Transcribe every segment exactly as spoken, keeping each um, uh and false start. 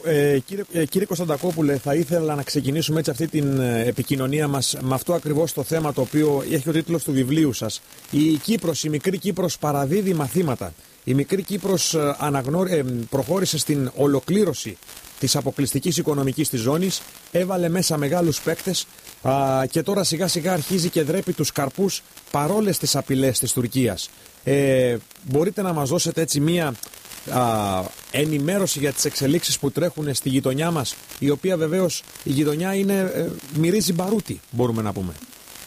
Ε, κύριε, ε, κύριε Κωνσταντακόπουλε, θα ήθελα να ξεκινήσουμε έτσι αυτή την ε, επικοινωνία μας με αυτό ακριβώς το θέμα το οποίο έχει ο τίτλος του βιβλίου σας. Η Κύπρος, η μικρή Κύπρος παραδίδει μαθήματα. Η μικρή Κύπρος ε, αναγνω... ε, προχώρησε στην ολοκλήρωση της αποκλειστικής οικονομικής της ζώνης, έβαλε μέσα μεγάλους παίκτες α, και τώρα σιγά σιγά αρχίζει και δρέπει τους καρπούς παρόλες τις απειλές της Τουρκίας. Ε, μπορείτε να μας δώσετε έτσι μία α, ενημέρωση για τις εξελίξεις που τρέχουν στη γειτονιά μας, η οποία βεβαίως η γειτονιά είναι, ε, μυρίζει μπαρούτι, μπορούμε να πούμε.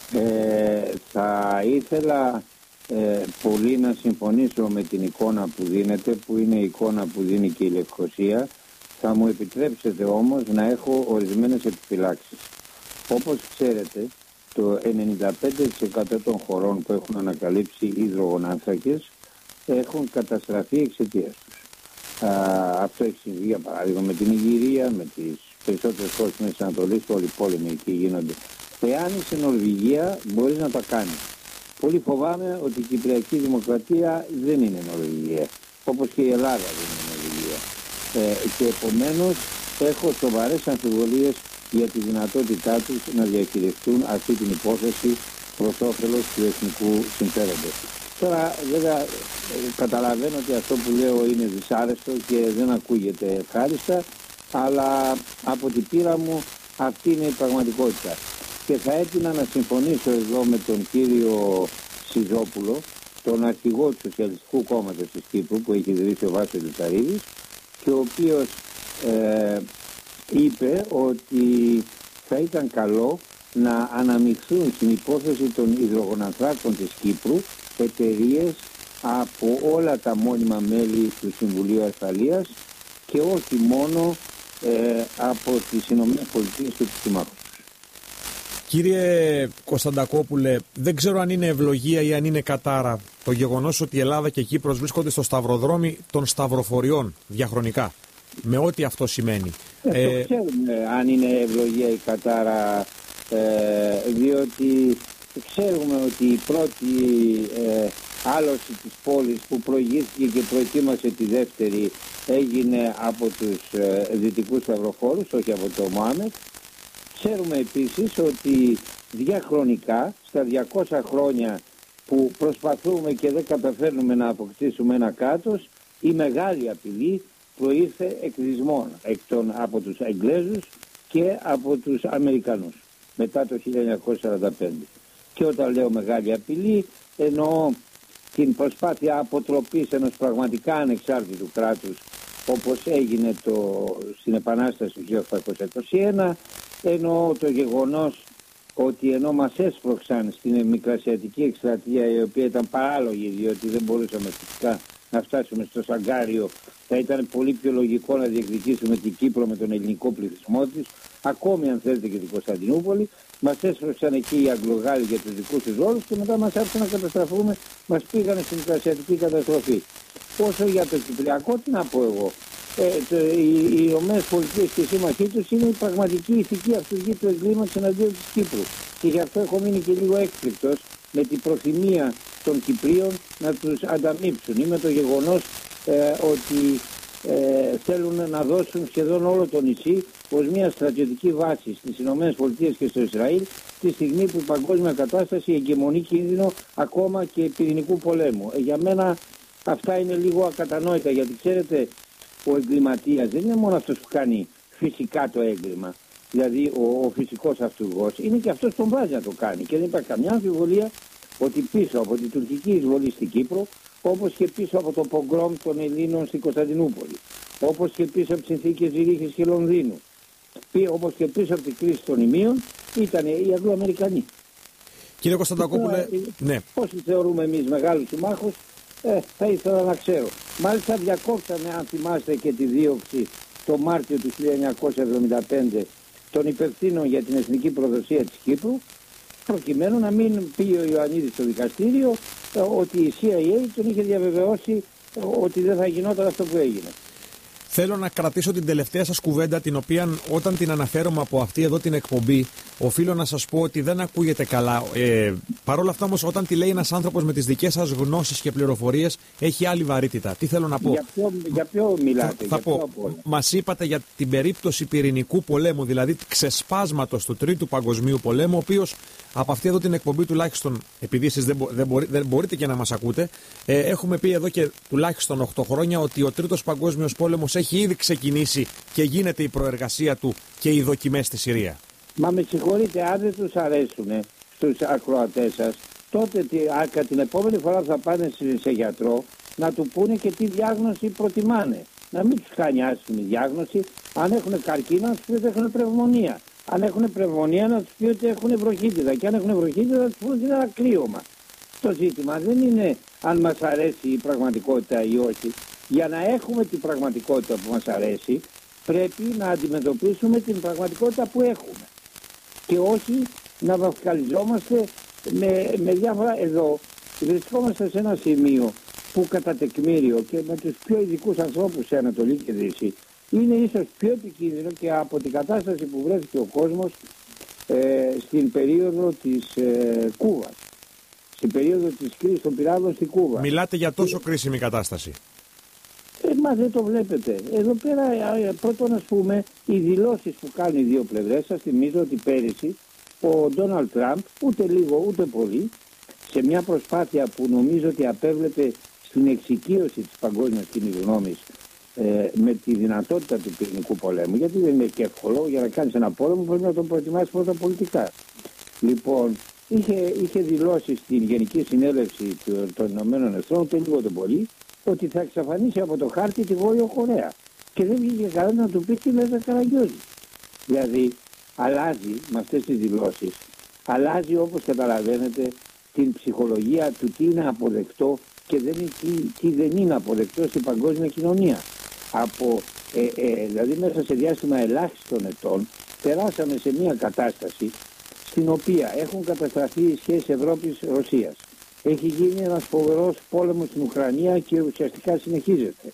Ε, θα ήθελα ε, πολύ να συμφωνήσω με την εικόνα που δίνετε, που είναι η εικόνα που δίνει και η Λευκωσία. Θα μου επιτρέψετε όμως να έχω ορισμένες επιφυλάξεις. Όπως ξέρετε, το ενενήντα πέντε τοις εκατό των χωρών που έχουν ανακαλύψει υδρογονάνθρακες έχουν καταστραφεί εξαιτίας τους. Α, αυτό έχει συμβεί για παράδειγμα με την Ιγυρία, με τις περισσότερες χώρες της Μέσης Ανατολής, όλοι οι πόλεμοι εκεί γίνονται. Εάν είσαι Νορβηγία, μπορείς να τα κάνεις. Πολύ φοβάμαι ότι η Κυπριακή Δημοκρατία δεν είναι Νορβηγία, όπως και η Ελλάδα δεν είναι Νορβηγία. Ε, και επομένως έχω σοβαρές αμφιβολίες για τη δυνατότητά τους να διαχειριστούν αυτή την υπόθεση προς όφελος του εθνικού συμφέροντος. Τώρα βέβαια καταλαβαίνω ότι αυτό που λέω είναι δυσάρεστο και δεν ακούγεται ευχάριστα, αλλά από την πείρα μου αυτή είναι η πραγματικότητα. Και θα έτεινα να συμφωνήσω εδώ με τον κύριο Σιζόπουλο, τον αρχηγό του Σοσιαλιστικού Κόμματος της Κύπρου που έχει ιδρύσει ο Βάσος Λιτσαρίδης, και ο οποίος ε, είπε ότι θα ήταν καλό να αναμειχθούν στην υπόθεση των υδρογονανθράκων της Κύπρου εταιρείες από όλα τα μόνιμα μέλη του Συμβουλίου Ασφαλείας και όχι μόνο ε, από τις Ηνωμένες Πολιτείες και τους συμμάχους. Κύριε Κωνσταντακόπουλε, δεν ξέρω αν είναι ευλογία ή αν είναι κατάρα το γεγονός ότι η Ελλάδα και η Κύπρος βρίσκονται στο σταυροδρόμι των σταυροφοριών διαχρονικά, με ό,τι αυτό σημαίνει. Ε, ε, το ξέρουμε αν είναι ευλογία ή κατάρα, ε, διότι ξέρουμε ότι η πρώτη ε, άλωση της πόλης που προηγήθηκε και προετοίμασε τη δεύτερη έγινε από τους ε, δυτικούς σταυροφόρους, όχι από το Μωάμετ. Ξέρουμε επίσης ότι διαχρονικά στα διακόσια χρόνια που προσπαθούμε και δεν καταφέρνουμε να αποκτήσουμε ένα κράτος, η μεγάλη απειλή προήρθε εκ δυσμών, εκ των, από τους Εγγλέζους και από τους Αμερικανούς μετά το χίλια εννιακόσια σαράντα πέντε. Και όταν λέω μεγάλη απειλή εννοώ την προσπάθεια αποτροπής ενός πραγματικά ανεξάρτητου κράτους όπως έγινε το, στην Επανάσταση του χίλια οκτακόσια είκοσι ένα, εννοώ το γεγονός ότι ενώ μας έσπρωξαν στην μικρασιατική εκστρατεία, η οποία ήταν παράλογη διότι δεν μπορούσαμε φυσικά να φτάσουμε στο Σαγκάριο, θα ήταν πολύ πιο λογικό να διεκδικήσουμε την Κύπρο με τον ελληνικό πληθυσμό της, ακόμη αν θέλετε και την Κωνσταντινούπολη. Μας έσπρωξαν εκεί οι Αγγλογάλοι για τους δικούς τους ρόλους και μετά μας άφησαν να καταστραφούμε, μας πήγανε στην μικρασιατική καταστροφή. Όσο για το Κυπριακό, τι να πω εγώ. Ε, το, οι Ηνωμένες Πολιτείες και οι σύμμαχοί τους είναι η πραγματική ηθική αυτούργη του εγκλήματος εναντίον της Κύπρου. Και γι' αυτό έχω μείνει και λίγο έκπληκτος με την προθυμία των Κυπρίων να τους ανταμείψουν ή με το γεγονός ε, ότι ε, θέλουν να δώσουν σχεδόν όλο το νησί ως μια στρατιωτική βάση στις Ηνωμένες Πολιτείες και στο Ισραήλ, τη στιγμή που η παγκόσμια κατάσταση εγκαιμονεί κίνδυνο ακόμα και πυρηνικού πολέμου. Ε, για μένα αυτά είναι λίγο ακατανόητα, γιατί ξέρετε, ο εγκληματίας δεν είναι μόνο αυτός που κάνει φυσικά το έγκλημα, δηλαδή ο, ο φυσικός αυτούργος, είναι και αυτός που τον βάζει να το κάνει. Και δεν υπάρχει καμιά αμφιβολία ότι πίσω από την τουρκική εισβολή στην Κύπρο, όπως και πίσω από το πογκρόμ των Ελλήνων στην Κωνσταντινούπολη, όπως και πίσω από τις συνθήκες Ζηρίχης και Λονδίνου, όπως και πίσω από την κρίση των ημείων, ήταν οι Αγγλοαμερικανοί. Κύριε Κωνσταντακόπουλε, ναι. Όσοι θεωρούμε εμείς μεγάλους συμμάχους, ε, θα ήθελα να ξέρω. Μάλιστα διακόψαμε, αν θυμάστε, και τη δίωξη το Μάρτιο του χίλια εννιακόσια εβδομήντα πέντε των υπευθύνων για την εθνική προδοσία της Κύπρου, προκειμένου να μην πει ο Ιωαννίδης στο δικαστήριο ότι η σι άι έι τον είχε διαβεβαιώσει ότι δεν θα γινόταν αυτό που έγινε. Θέλω να κρατήσω την τελευταία σας κουβέντα, την οποία όταν την αναφέρομαι από αυτή εδώ την εκπομπή, οφείλω να σας πω ότι δεν ακούγεται καλά. Ε, Παρ' όλα αυτά όμως, όταν τη λέει ένας άνθρωπος με τις δικές σας γνώσεις και πληροφορίες, έχει άλλη βαρύτητα. Τι θέλω να πω. Για ποιο, για ποιο μιλάτε, θα, θα πω, μας είπατε για την περίπτωση πυρηνικού πολέμου, δηλαδή ξεσπάσματος του Τρίτου Παγκοσμίου Πολέμου, ο οποίος από αυτή εδώ την εκπομπή τουλάχιστον, επειδή εσείς δεν, μπο, δεν, μπορεί, δεν μπορείτε και να μας ακούτε, ε, έχουμε πει εδώ και τουλάχιστον οκτώ χρόνια ότι ο Τρίτος Παγκόσμιος Πόλεμος έχει ήδη ξεκινήσει και γίνεται η προεργασία του και οι δοκιμές στη Συρία. Μα με συγχωρείτε, αν δεν τους αρέσουν στους ακροατές σας, τότε α, την επόμενη φορά θα πάνε σε, σε γιατρό να του πούνε και τι διάγνωση προτιμάνε. Να μην τους κάνει άσχημη διάγνωση. Αν έχουν καρκίνο, να τους πει ότι έχουν πνευμονία. Αν έχουν πνευμονία, να τους πει ότι έχουν βροχίτιδα. Και αν έχουν βροχίτιδα, να τους πει ότι είναι ένα κρύωμα. Το ζήτημα δεν είναι αν μας αρέσει η πραγματικότητα ή όχι. Για να έχουμε την πραγματικότητα που μας αρέσει, πρέπει να αντιμετωπίσουμε την πραγματικότητα που έχουμε. Και όχι να βαφκαλιζόμαστε με, με διάφορα. Εδώ βρισκόμαστε σε ένα σημείο που κατά τεκμήριο και με τους πιο ειδικούς ανθρώπους σε Ανατολή και Δύση είναι ίσως πιο επικίνδυνο και από την κατάσταση που βρέθηκε ο κόσμος ε, στην περίοδο της ε, Κούβας. Στην περίοδο της κρίσης των πυράδων στην Κούβα. Μιλάτε για τόσο κρίσιμη κατάσταση. Ε, μα δεν το βλέπετε. Εδώ πέρα πρώτον, ας πούμε, οι δηλώσεις που κάνουν οι δύο πλευρές, σας θυμίζω ότι πέρυσι ο Ντόναλντ Τραμπ, ούτε λίγο ούτε πολύ, σε μια προσπάθεια που νομίζω ότι απέβλεπε στην εξοικείωση της παγκόσμιας κοινής γνώμης ε, με τη δυνατότητα του πυρηνικού πολέμου, γιατί δεν είναι και εύκολο, για να κάνεις ένα πόλεμο πρέπει να τον προετοιμάσεις πρώτα πολιτικά. Λοιπόν, είχε, είχε δηλώσει στην Γενική Συνέλευση των Ηνωμένων Εθνών, ούτε λίγο ούτε πολύ, ότι θα εξαφανίσει από το χάρτη τη Βόρειο Κορέα. Και δεν βγήκε κανένα να του πει τι λέτε Καραγκιόζη. Δηλαδή, αλλάζει με αυτές τις δηλώσεις, αλλάζει όπως καταλαβαίνετε την ψυχολογία του τι είναι αποδεκτό και δεν είναι, τι, τι δεν είναι αποδεκτό στην παγκόσμια κοινωνία. Από, ε, ε, δηλαδή μέσα σε διάστημα ελάχιστων ετών περάσαμε σε μια κατάσταση στην οποία έχουν καταστραφεί οι σχέσεις Ευρώπης-Ρωσίας. Έχει γίνει ένας φοβερός πόλεμος στην Ουκρανία και ουσιαστικά συνεχίζεται.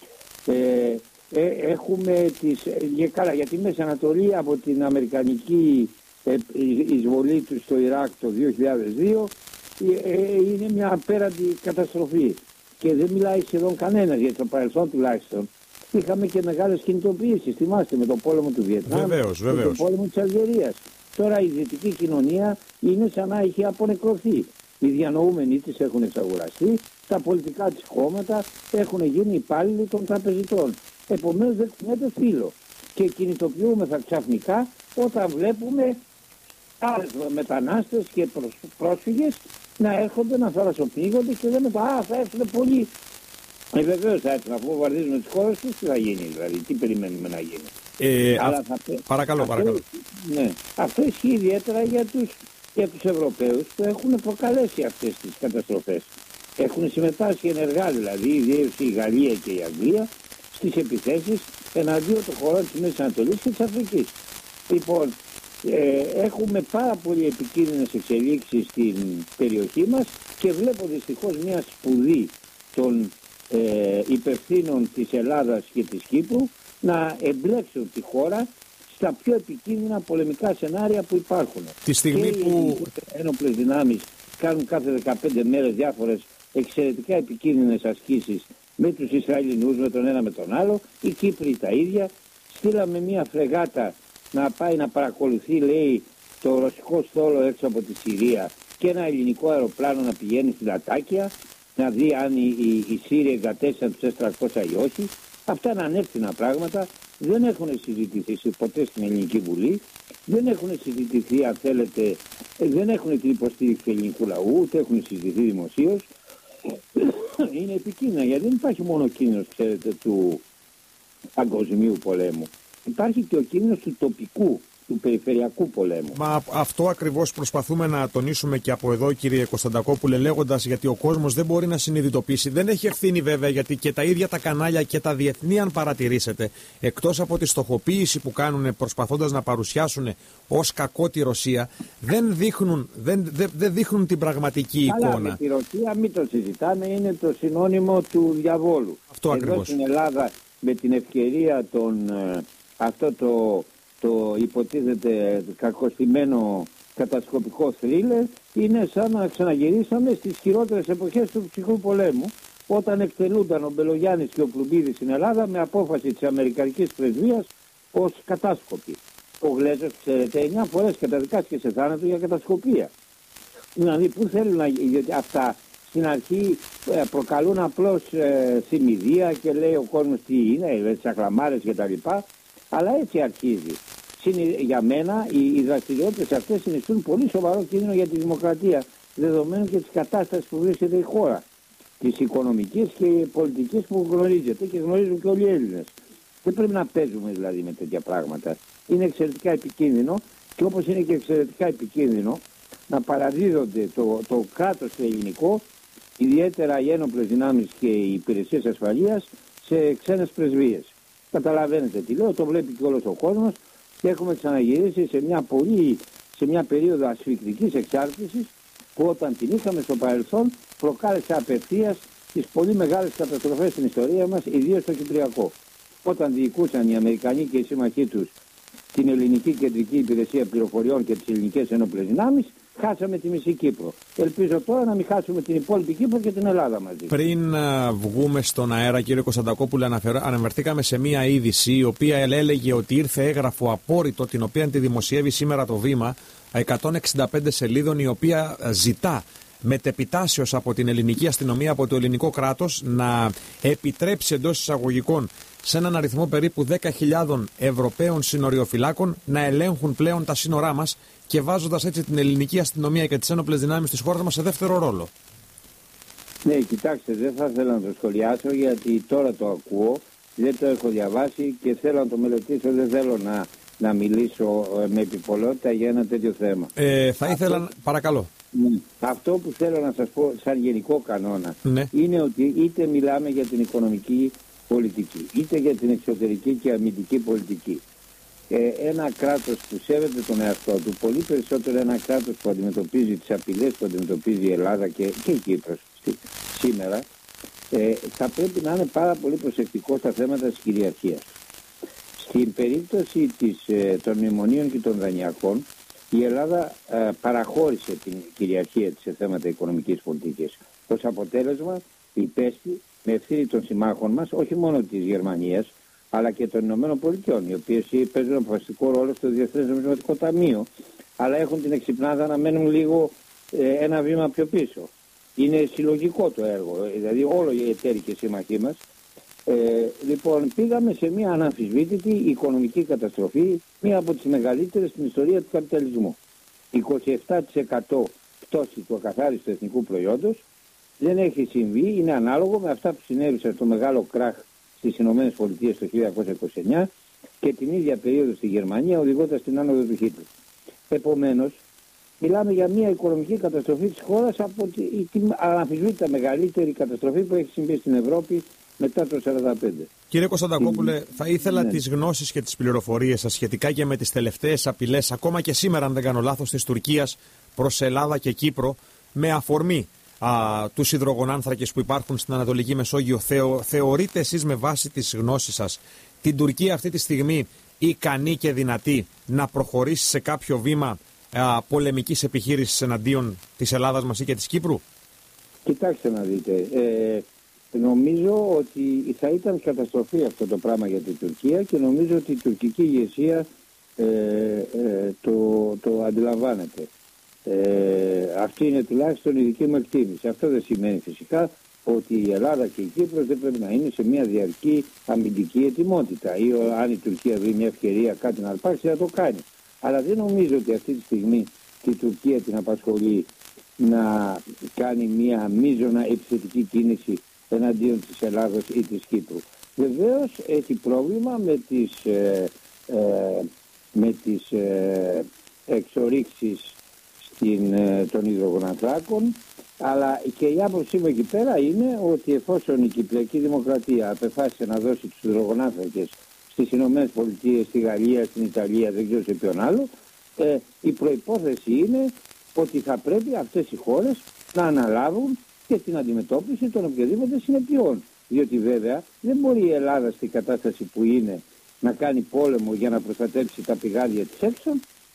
Ε, ε, έχουμε τις, για, καλά, για τη Μέση Ανατολή από την αμερικανική ε, εισβολή του στο Ιράκ το δύο χιλιάδες δύο ε, ε, είναι μια απέραντη καταστροφή και δεν μιλάει σχεδόν κανένας, γιατί το παρελθόν τουλάχιστον είχαμε και μεγάλες κινητοποιήσεις, θυμάστε, με τον πόλεμο του Βιετνάμ, βεβαίως, βεβαίως. με τον πόλεμο της Αλγερίας. Τώρα η δυτική κοινωνία είναι σαν να είχε απονεκρωθεί. Οι διανοούμενοι της έχουν εξαγοραστεί, τα πολιτικά της κόμματα έχουν γίνει υπάλληλοι των τραπεζιτών. Επομένως δεν κουνιέται φύλλο. Και κινητοποιούμεθα ξαφνικά όταν βλέπουμε άλλες μετανάστες και πρόσφυγες να έρχονται να θαλασσοπνίγονται και λέμε «Α, θα έρθουν πολλοί». Ε, βεβαίως θα έρθουν, αφού βομβαρδίζουν τις χώρες τους, τι θα γίνει δηλαδή, τι περιμένουμε να γίνει. Ε, Αλλά α... θα... Παρακαλώ, αυτό, παρακαλώ. Ναι, αυτό ισχύει ιδιαίτερα για τους, για τους Ευρωπαίους που έχουν προκαλέσει αυτές τις καταστροφές. Έχουν συμμετάσχει ενεργά δηλαδή, ιδίως η Γαλλία και η Αγγλία, στις επιθέσεις εναντίον των χωρών της Μέσης Ανατολής και της Αφρικής. Λοιπόν, ε, έχουμε πάρα πολύ επικίνδυνες εξελίξεις στην περιοχή μας και βλέπω δυστυχώς μια σπουδή των ε, υπευθύνων της Ελλάδας και της Κύπρου να εμπλέξουν τη χώρα στα πιο επικίνδυνα πολεμικά σενάρια που υπάρχουν. Τη στιγμή και που οι ένοπλες δυνάμεις κάνουν κάθε δεκαπέντε μέρες διάφορες εξαιρετικά επικίνδυνες ασκήσεις με τους Ισραηλινούς, με τον ένα με τον άλλο, οι Κύπροι τα ίδια. Στείλαμε μια φρεγάτα να πάει να παρακολουθεί, λέει, το ρωσικό στόλο έξω από τη Συρία και ένα ελληνικό αεροπλάνο να πηγαίνει στη Λατάκια να δει αν οι, οι, οι Σύριοι εγκατέστησαν τους ες τριακόσια ή όχι. Αυτά είναι ανεύθυνα πράγματα, δεν έχουν συζητηθεί ποτέ στην Ελληνική Βουλή, δεν έχουν συζητηθεί, αν θέλετε, δεν έχουν την υποστήριξη του ελληνικού λαού, ούτε έχουν συζητηθεί δημοσίως. Είναι επικίνδυνα, γιατί δεν υπάρχει μόνο ο κίνδυνος, ξέρετε, του παγκοσμίου πολέμου. Υπάρχει και ο κίνδυνος του τοπικού, του περιφερειακού πολέμου. Μα αυτό ακριβώς προσπαθούμε να τονίσουμε και από εδώ, κύριε Κωνσταντακόπουλε, λέγοντας, γιατί ο κόσμος δεν μπορεί να συνειδητοποιήσει. Δεν έχει ευθύνη βέβαια, γιατί και τα ίδια τα κανάλια και τα διεθνή, αν παρατηρήσετε, εκτός από τη στοχοποίηση που κάνουν προσπαθώντας να παρουσιάσουν ως κακό τη Ρωσία, δεν δείχνουν, δεν, δεν, δεν δείχνουν την πραγματική Καλά, εικόνα. Με τη Ρωσία μην το συζητάμε, είναι το συνώνυμο του διαβόλου. Αυτό εδώ ακριβώς. Στην Ελλάδα με την ευκαιρία των, ε, αυτό το, το υποτίθεται κακοστημένο κατασκοπικό θρίλερ, είναι σαν να ξαναγυρίσαμε στις χειρότερες εποχές του ψυχρού πολέμου, όταν εκτελούνταν ο Μπελογιάννης και ο Πλουμπίδης στην Ελλάδα με απόφαση της Αμερικανικής Πρεσβείας ως κατάσκοποι. Ο Γλέζος, ξέρετε, εννιά φορές καταδικάστηκε σε θάνατο για κατασκοπία. Δηλαδή, πού θέλουν να γιατί αυτά στην αρχή ε, προκαλούν απλώς ε, θυμηδία και λέει ο κόσμος τι είναι, τις ακλαμάρες κτλ. Αλλά έτσι αρχίζει. Για μένα οι, οι δραστηριότητες αυτές συνιστούν πολύ σοβαρό κίνδυνο για τη δημοκρατία, δεδομένου και της κατάστασης που βρίσκεται η χώρα, της οικονομικής και πολιτικής που γνωρίζετε και γνωρίζουν και όλοι οι Έλληνες. Δεν πρέπει να παίζουμε δηλαδή με τέτοια πράγματα. Είναι εξαιρετικά επικίνδυνο, και όπως είναι και εξαιρετικά επικίνδυνο να παραδίδονται το, το κράτος το ελληνικό, ιδιαίτερα οι ένοπλες δυνάμεις και οι υπηρεσίες ασφαλείας, σε ξένες πρεσβείες. Καταλαβαίνετε τι λέω, το βλέπει και όλος ο κόσμος, και έχουμε ξαναγυρίσει σε μια, πολύ, σε μια περίοδο ασφυκτικής εξάρτησης, που όταν την είχαμε στο παρελθόν προκάλεσε απευθείας τις πολύ μεγάλες καταστροφές στην ιστορία μας, ιδίως στο Κυπριακό. Όταν διοικούσαν οι Αμερικανοί και οι σύμμαχοί τους την Ελληνική Κεντρική Υπηρεσία Πληροφοριών και τις ελληνικές ενόπλες δυνάμεις, χάσαμε τη μισή Κύπρο. Ελπίζω τώρα να μην χάσουμε την υπόλοιπη Κύπρο και την Ελλάδα μαζί. Πριν uh, βγούμε στον αέρα, κύριε Κωνσταντακόπουλε, αναφερθήκαμε σε μία είδηση η οποία έλεγε ότι ήρθε έγγραφο απόρριτο, την οποία τη δημοσιεύει σήμερα το Βήμα, εκατόν εξήντα πέντε σελίδων, η οποία ζητά μετεπιτάσεως από την ελληνική αστυνομία, από το ελληνικό κράτος, να επιτρέψει εντός εισαγωγικών σε έναν αριθμό περίπου δέκα χιλιάδες Ευρωπαίων συνοριοφυλάκων να ελέγχουν πλέον τα σύνορά μας, και βάζοντας έτσι την ελληνική αστυνομία και τις ένοπλες δυνάμεις της χώρας μας σε δεύτερο ρόλο. Ναι, κοιτάξτε, δεν θα ήθελα να το σχολιάσω, γιατί τώρα το ακούω, δεν το έχω διαβάσει και θέλω να το μελετήσω, δεν θέλω να, να μιλήσω με επιπολότητα για ένα τέτοιο θέμα. Ε, θα ήθελα, Αυτό... παρακαλώ. Ναι. Αυτό που θέλω να σας πω σαν γενικό κανόνα, ναι, είναι ότι είτε μιλάμε για την οικονομική πολιτική, είτε για την εξωτερική και αμυντική πολιτική, ε, ένα κράτος που σέβεται τον εαυτό του, πολύ περισσότερο ένα κράτος που αντιμετωπίζει τις απειλές που αντιμετωπίζει η Ελλάδα και, και η Κύπρος σήμερα, ε, θα πρέπει να είναι πάρα πολύ προσεκτικό στα θέματα της κυριαρχίας. Στην περίπτωση της, ε, των μνημονίων και των δανειακών, η Ελλάδα ε, παραχώρησε την κυριαρχία της σε θέματα οικονομικής πολιτικής. Ως αποτέλεσμα υπέστη με ευθύνη των συμμάχων μας, όχι μόνο της Γερμανίας, αλλά και των Ηνωμένων Πολιτειών, οι οποίες παίζουν αποφασιστικό ρόλο στο Διεθνές Νομισματικό Ταμείο, αλλά έχουν την εξυπνάδα να μένουν λίγο ε, ένα βήμα πιο πίσω. Είναι συλλογικό το έργο, δηλαδή όλοι οι εταίροι και σύμμαχοί μας. Ε, λοιπόν, πήγαμε σε μια αναμφισβήτητη οικονομική καταστροφή, μία από τις μεγαλύτερες στην ιστορία του καπιταλισμού. είκοσι επτά τοις εκατό πτώση του ακαθάριστου εθνικού προϊόντος δεν έχει συμβεί, είναι ανάλογο με αυτά που συνέβησαν στο μεγάλο κράχ στις Ηνωμένες Πολιτείες το χίλια εννιακόσια είκοσι εννιά και την ίδια περίοδο στη Γερμανία, οδηγώντας στην άνοδο του Χίτλερ. Επομένως, μιλάμε για μια οικονομική καταστροφή της χώρας, από την αναμφισβήτητα μεγαλύτερη καταστροφή που έχει συμβεί στην Ευρώπη μετά το χίλια εννιακόσια σαράντα πέντε. Κύριε Κωνσταντακόπουλε, θα ήθελα ναι. τις γνώσεις και τις πληροφορίες σας σχετικά και με τις τελευταίες απειλές, ακόμα και σήμερα, αν δεν κάνω λάθος, της Τουρκίας προς Ελλάδα και Κύπρο, με αφορμή α, τους υδρογονάνθρακες που υπάρχουν στην Ανατολική Μεσόγειο. Θεω, θεωρείτε εσείς, με βάση τις γνώσεις σας, την Τουρκία αυτή τη στιγμή ικανή και δυνατή να προχωρήσει σε κάποιο βήμα α, πολεμικής επιχείρησης εναντίον της Ελλάδας μας ή και της Κύπρου? Κοιτάξτε να δείτε. Ε... Νομίζω ότι θα ήταν καταστροφή αυτό το πράγμα για την Τουρκία και νομίζω ότι η τουρκική ηγεσία ε, ε, το, το αντιλαμβάνεται. Ε, αυτή είναι τουλάχιστον η δική μου εκτίμηση. Αυτό δεν σημαίνει φυσικά ότι η Ελλάδα και η Κύπρος δεν πρέπει να είναι σε μια διαρκή αμυντική ετοιμότητα, ή αν η Τουρκία βρει μια ευκαιρία κάτι να αρπάξει να το κάνει. Αλλά δεν νομίζω ότι αυτή τη στιγμή η Τουρκία την απασχολεί να κάνει μια μείζωνα επιθετική κίνηση εναντίον της Ελλάδος ή της Κύπρου. Βεβαίως έχει πρόβλημα με τις, ε, ε, με τις ε, εξορίξεις στην, ε, των υδρογονανθράκων, αλλά και η άποψή μου εκεί πέρα είναι ότι εφόσον η Κυπριακή Δημοκρατία απεφάσισε να δώσει τους υδρογονάνθρακες στις Ηνωμένες Πολιτείες, στη Γαλλία, στην Ιταλία, δεν ξέρω σε ποιον άλλο, ε, η προϋπόθεση είναι ότι θα πρέπει αυτές οι χώρες να αναλάβουν και την αντιμετώπιση των οποιοδήποτε συνεπειών. Διότι βέβαια δεν μπορεί η Ελλάδα στην κατάσταση που είναι να κάνει πόλεμο για να προστατεύσει τα πηγάδια της έξω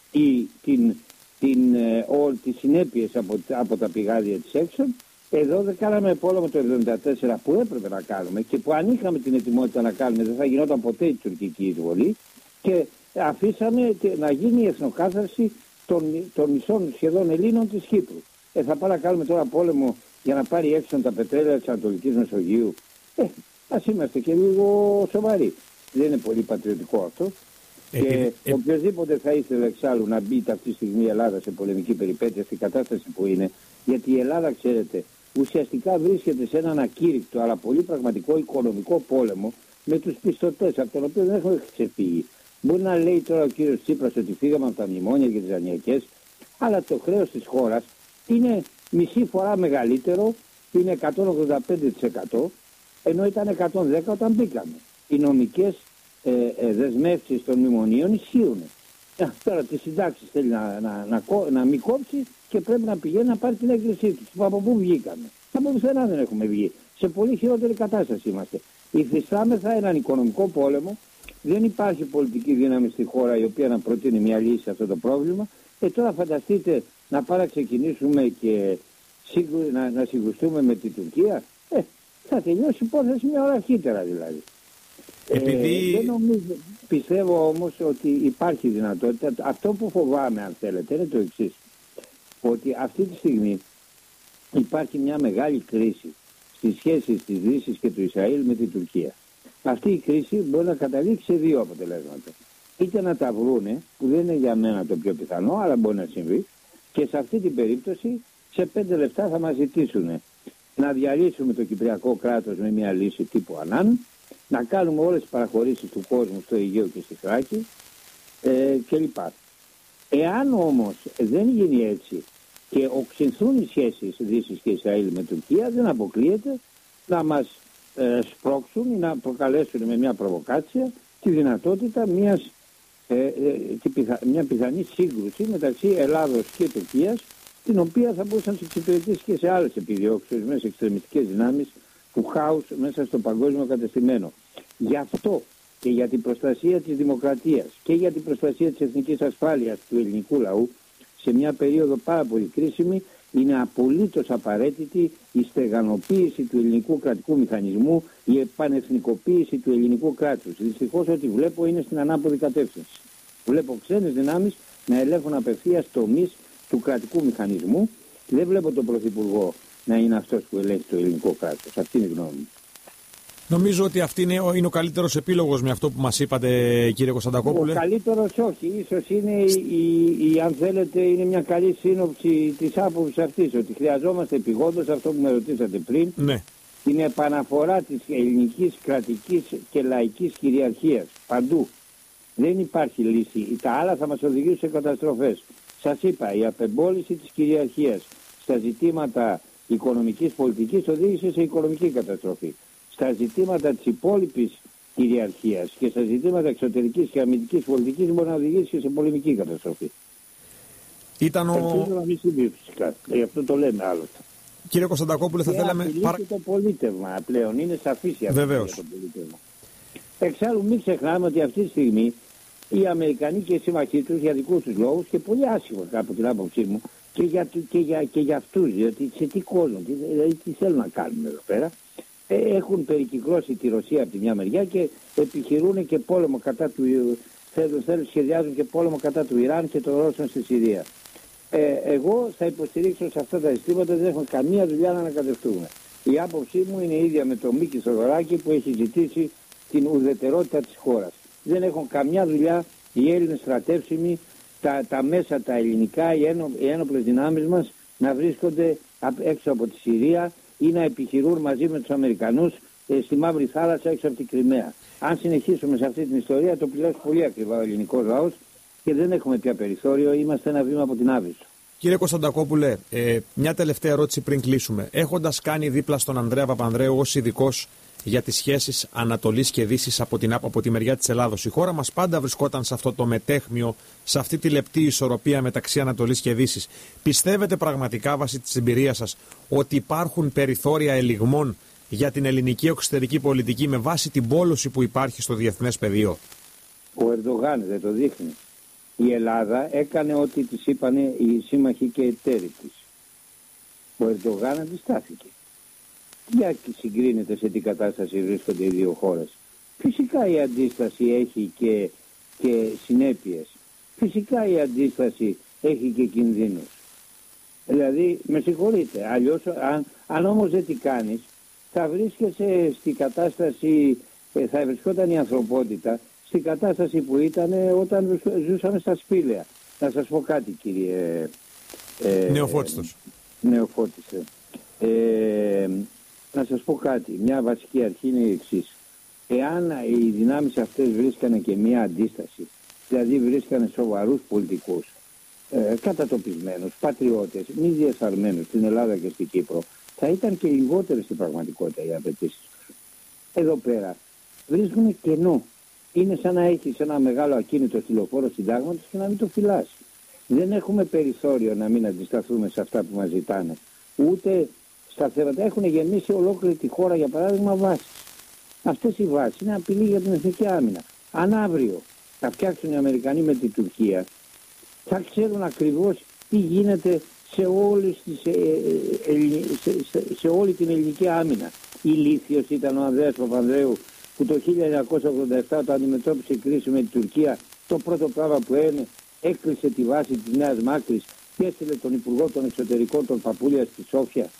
ή την, την, ε, ό, τις συνέπειες από, από τα πηγάδια της έξω. Εδώ δεν κάναμε πόλεμο το εβδομήντα τέσσερα που έπρεπε να κάνουμε και που αν είχαμε την ετοιμότητα να κάνουμε δεν θα γινόταν ποτέ η τουρκική εισβολή, και αφήσαμε να γίνει η εθνοκάθαρση των, των μισών σχεδόν Ελλήνων της Κύπρου. Ε, θα πάμε να κάνουμε τώρα πόλεμο για να πάρει έξω τα πετρέλαια της Ανατολικής Μεσογείου. Ε, ας είμαστε και λίγο σοβαροί. Δεν είναι πολύ πατριωτικό αυτό. Ε, και ε, οποιοδήποτε θα ήθελε εξάλλου να μπει αυτή τη στιγμή η Ελλάδα σε πολεμική περιπέτεια στην κατάσταση που είναι, γιατί η Ελλάδα, ξέρετε, ουσιαστικά βρίσκεται σε έναν ακήρυκτο αλλά πολύ πραγματικό οικονομικό πόλεμο με τους πιστωτές, από τον οποίο δεν έχουμε ξεφύγει. Μπορεί να λέει τώρα ο κύριος Τσίπρας ότι φύγαμε από τα μνημόνια και τις δανειακές, αλλά το χρέος της χώρας είναι μισή φορά μεγαλύτερο, είναι εκατόν ογδόντα πέντε τοις εκατό, ενώ ήταν εκατόν δέκα τοις εκατό όταν μπήκαμε. Οι νομικές ε, ε, δεσμεύσεις των μνημονίων ισχύουν. Ε, τώρα τις συντάξεις θέλει να, να, να, να, να μην κόψει και πρέπει να πηγαίνει να πάρει την έγκρισή του. Από πού βγήκαμε? Από πουθενά δεν έχουμε βγει. Σε πολύ χειρότερη κατάσταση είμαστε. Υφιστάμεθα έναν οικονομικό πόλεμο. Δεν υπάρχει πολιτική δύναμη στη χώρα η οποία να προτείνει μια λύση σε αυτό το πρόβλημα. Και τώρα φανταστείτε να πάμε να ξεκινήσουμε και να, να συγκρουστούμε με την Τουρκία. Ε, θα τελειώσει η υπόθεση μια ώρα αρχίτερα δηλαδή. Επειδή... Ε, δεν νομίζω, πιστεύω όμως ότι υπάρχει δυνατότητα. Αυτό που φοβάμαι, αν θέλετε, είναι το εξής. Ότι αυτή τη στιγμή υπάρχει μια μεγάλη κρίση στις σχέσεις της Δύσης και του Ισραήλ με την Τουρκία. Αυτή η κρίση μπορεί να καταλήξει σε δύο αποτελέσματα. Είτε να τα βρούνε, που δεν είναι για μένα το πιο πιθανό, αλλά μπορεί να συμβεί, και σε αυτή την περίπτωση σε πέντε λεπτά θα μας ζητήσουν να διαλύσουμε το Κυπριακό κράτος με μια λύση τύπου Ανάν, να κάνουμε όλες τις παραχωρήσεις του κόσμου στο Αιγαίο και στη Θράκη ε, κλπ. Εάν όμως δεν γίνει έτσι και οξυνθούν οι σχέσεις Δύσης και Ισραήλ με Τουρκία, δεν αποκλείεται να μας ε, σπρώξουν ή να προκαλέσουν με μια προβοκάτσια τη δυνατότητα μιας, ε, ε, τη πιθα, μια πιθανή σύγκρουση μεταξύ Ελλάδος και Τουρκίας, την οποία θα μπορούσε να σε εξυπηρετήσει και σε άλλες επιδιώξεις μέσα σε εξτρεμιστικές δυνάμεις του χάους μέσα στο παγκόσμιο κατεστημένο. Γι' αυτό και για την προστασία της δημοκρατίας και για την προστασία της εθνικής ασφάλειας του ελληνικού λαού, σε μια περίοδο πάρα πολύ κρίσιμη, είναι απολύτως απαραίτητη η στεγανοποίηση του ελληνικού κρατικού μηχανισμού, η επανεθνικοποίηση του ελληνικού κράτους. Δυστυχώς ό,τι βλέπω είναι στην ανάποδη κατεύθυνση. Βλέπω ξένες δυνάμεις να ελέγχουν απευθείας τομείς του κρατικού μηχανισμού. Δεν βλέπω τον Πρωθυπουργό να είναι αυτός που ελέγχει το ελληνικό κράτος. Αυτή είναι η γνώμη μου. Νομίζω ότι αυτή είναι, είναι ο καλύτερος επίλογος με αυτό που μας είπατε, κύριε Κωνσταντακόπουλε. Ο καλύτερος όχι. Ίσως είναι, η, η, η, αν θέλετε, είναι μια καλή σύνοψη της άποψης αυτής, ότι χρειαζόμαστε επειγόντως αυτό που με ρωτήσατε πριν, ναι, την επαναφορά της ελληνικής κρατικής και λαϊκής κυριαρχίας παντού. Δεν υπάρχει λύση. Τα άλλα θα μας οδηγήσουν σε καταστροφές. Σας είπα, η απεμπόληση της κυριαρχίας στα ζητήματα οικονομικής πολιτικής οδήγησε σε οικονομική καταστροφή. Στα ζητήματα της υπόλοιπης κυριαρχίας και στα ζητήματα εξωτερικής και αμυντικής πολιτικής μπορεί να οδηγήσει και σε πολεμική καταστροφή. Ήταν ο... Ελπίζω να μην συμβεί φυσικά. Γι' αυτό το λέμε άλλωστε. Κύριε Κωνσταντακόπουλε, θα και θέλαμε... Απειλείται το πολίτευμα πλέον. Είναι σαφής η απειλή για το πολίτευμα. Εξάλλου μην ξεχνάμε ότι αυτή τη στιγμή οι Αμερικανοί και οι σύμμαχοί τους για δικούς τους λόγους, και πολύ άσχημα από την άποψή μου, και για, και για, και για αυτούς, διότι σε τι κόσμο, δηλαδή τι θέλουν να κάνουν εδώ πέρα, έχουν περικυκλώσει τη Ρωσία από τη μια μεριά και επιχειρούν και πόλεμο κατά του, θέλουν, θέλουν, σχεδιάζουν και πόλεμο κατά του Ιράν και των Ρώσων στη Συρία. Ε, εγώ θα υποστηρίξω σε αυτά τα ζητήματα, δεν έχουμε καμία δουλειά να ανακατευτούμε. Η άποψή μου είναι ίδια με τον Μίκη Θοδωράκη που έχει ζητήσει την ουδετερότητα της χώρας. Δεν έχουν καμιά δουλειά οι Έλληνες στρατεύσιμοι, τα, τα μέσα τα ελληνικά, οι, ένο, οι ένοπλες δυνάμεις μας να βρίσκονται έξω από τη Συρία ή να επιχειρούν μαζί με τους Αμερικανούς ε, στη Μαύρη Θάλασσα έξω από την Κριμαία. Αν συνεχίσουμε σε αυτή την ιστορία, το πληρώσει πολύ ακριβά ο ελληνικός λαός και δεν έχουμε πια περιθώριο, είμαστε ένα βήμα από την άβυσο. Κύριε Κωνσταντακόπουλε, ε, μια τελευταία ερώτηση πριν κλείσουμε. Έχοντας κάνει δίπλα στον Ανδρέα Παπανδρέου ως ειδικός για τις σχέσεις Ανατολής και Δύσης από, την, από τη μεριά της Ελλάδος, η χώρα μας πάντα βρισκόταν σε αυτό το μετέχμιο, σε αυτή τη λεπτή ισορροπία μεταξύ Ανατολής και Δύσης. Πιστεύετε πραγματικά, βάσει της εμπειρίας σας, ότι υπάρχουν περιθώρια ελιγμών για την ελληνική εξωτερική πολιτική με βάση την πόλωση που υπάρχει στο διεθνές πεδίο? Ο Ερντογάν δεν το δείχνει. Η Ελλάδα έκανε ό,τι της είπανε οι σύμμαχοι και εταίροι της. Ο Ερντογάν αντιστάθηκε. Για συγκρίνεται σε τι κατάσταση βρίσκονται οι δύο χώρες. Φυσικά η αντίσταση έχει και, και συνέπειες. Φυσικά η αντίσταση έχει και κινδύνους. Δηλαδή, με συγχωρείτε, αλλιώς, αν, αν όμως δεν τι κάνεις, θα βρίσκεσαι στη κατάσταση, θα βρισκόταν η ανθρωπότητα στην κατάσταση που ήταν όταν ζούσαμε στα σπήλαια. Να σας πω κάτι, κύριε ε, Νεοφώτιστος. Νεοφώτιστε. Ε, να σας πω κάτι. Μια βασική αρχή είναι η εξής. Εάν οι δυνάμεις αυτές βρίσκανε και μια αντίσταση, δηλαδή βρίσκανε σοβαρούς πολιτικούς, ε, κατατοπισμένους, πατριώτες, μη διασαρμένους στην Ελλάδα και στην Κύπρο, θα ήταν και λιγότερες στην πραγματικότητα οι απαιτήσεις τους. Εδώ πέρα βρίσκουν κενό. Είναι σαν να έχεις ένα μεγάλο ακίνητο τηλεφόρο συντάγματος και να μην το φυλάσει. Δεν έχουμε περιθώριο να μην αντισταθούμε σε αυτά που μας ζητάνε. Ούτε στα θέματα. Έχουν γεμίσει ολόκληρη τη χώρα, για παράδειγμα, βάσεις. Αυτές οι βάσεις είναι απειλή για την εθνική άμυνα. Αν αύριο θα φτιάξουν οι Αμερικανοί με την Τουρκία, θα ξέρουν ακριβώς τι γίνεται σε, όλες τις, ε, ε, σε, σε, σε όλη την ελληνική άμυνα. Ηλίθιος ήταν ο Ανδρέας Παπανδρέου που το χίλια εννιακόσια ογδόντα επτά όταν αντιμετώπισε κρίση με την Τουρκία, το πρώτο πράγμα που έκανε, έκλεισε τη βάση της Νέας Μάκρης και έστειλε τον Υπουργό των Εξωτερικών των Παπούλια στη Σόφια.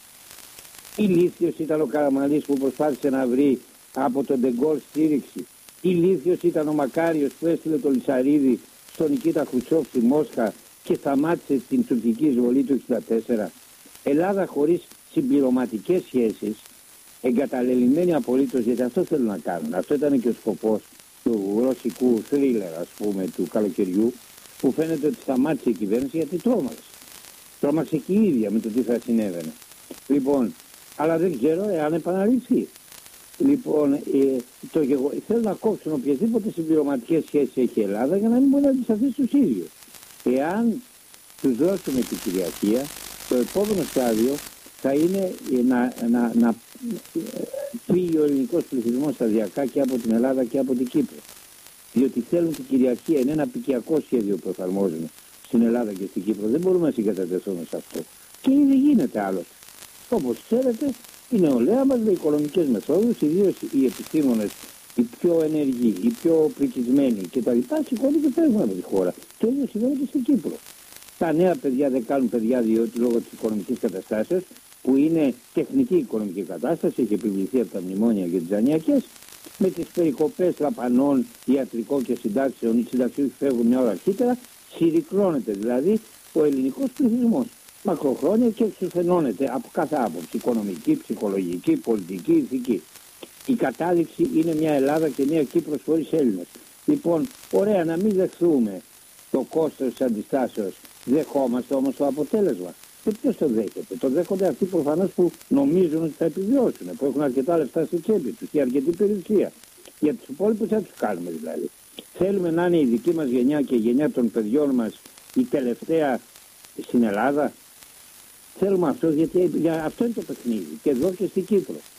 Ηλίθιος ήταν ο Καραμανλής που προσπάθησε να βρει από τον Ντεγκόλ στήριξη. Ηλίθιος ήταν ο Μακάριος που έστειλε τον Λυσαρίδη στον Νικήτα Χρουτσόφ στη Μόσχα και σταμάτησε την τουρκική εισβολή του χίλια εννιακόσια εξήντα τέσσερα. Ελλάδα χωρίς συμπληρωματικές σχέσεις, εγκαταλελειμμένοι απολύτως, γιατί αυτό θέλουν να κάνουν. Αυτό ήταν και ο σκοπός του ρωσικού θρίλερ, ας πούμε, του καλοκαιριού, που φαίνεται ότι σταμάτησε η κυβέρνηση γιατί τρόμαξε. Τρόμαξε και η ίδια με το τι θα συνέβαινε. Λοιπόν, αλλά δεν ξέρω εάν επαναληφθεί. Λοιπόν, ε, το γεγο... θέλουν να κόψουν οποιασδήποτε συμπληρωματικές σχέσεις έχει η Ελλάδα για να μην μπορεί να αντισταθεί στους ίδιους. Εάν τους δώσουμε την κυριαρχία, το επόμενο στάδιο θα είναι να, να, να φύγει ο ελληνικός πληθυσμός σταδιακά και από την Ελλάδα και από την Κύπρο. Διότι θέλουν την κυριαρχία, είναι ένα πικιακό σχέδιο που εφαρμόζουν στην Ελλάδα και στην Κύπρο. Δεν μπορούμε να συγκατατεθούμε σε αυτό. Και ήδη γίνεται άλλωστε. Όπως ξέρετε, η νεολαία μας με οικονομικές μεθόδους, ιδίως οι επιστήμονες, οι πιο ενεργοί, οι πιο πρικισμένοι κτλ. Σηκώνουν και φεύγουν από τη χώρα. Το ίδιο συμβαίνει και στην Κύπρο. Τα νέα παιδιά δεν κάνουν παιδιά διότι λόγω της οικονομικής καταστάσεως, που είναι τεχνική οικονομική κατάσταση, έχει επιβληθεί από τα μνημόνια και τις ζανιακές, με τις περικοπές δαπανών ιατρικών και συντάξεων, οι συνταξιούχοι φεύγουν μια ώρα αρχίτερα, συρρυκνώνεται δηλαδή ο ελληνικός πληθυσμός. Μακροχρόνια και εξουθενώνεται από κάθε άποψη, οικονομική, ψυχολογική, πολιτική, ηθική. Η κατάληξη είναι μια Ελλάδα και μια Κύπρος χωρίς Έλληνες. Λοιπόν, ωραία να μην δεχθούμε το κόστος της αντιστάσεως, δεχόμαστε όμως το αποτέλεσμα. Και ποιος το δέχεται? Το δέχονται αυτοί προφανώς που νομίζουν ότι θα επιβιώσουν, που έχουν αρκετά λεφτά στη τσέπη τους και αρκετή περιουσία. Για τους υπόλοιπους θα τους κάνουμε δηλαδή. Θέλουμε να είναι η δική μας γενιά και η γενιά των παιδιών μας η τελευταία στην Ελλάδα. Θέλουμε αυτό, γιατί για αυτό είναι το παιχνίδι και εδώ και στην Κύπρο.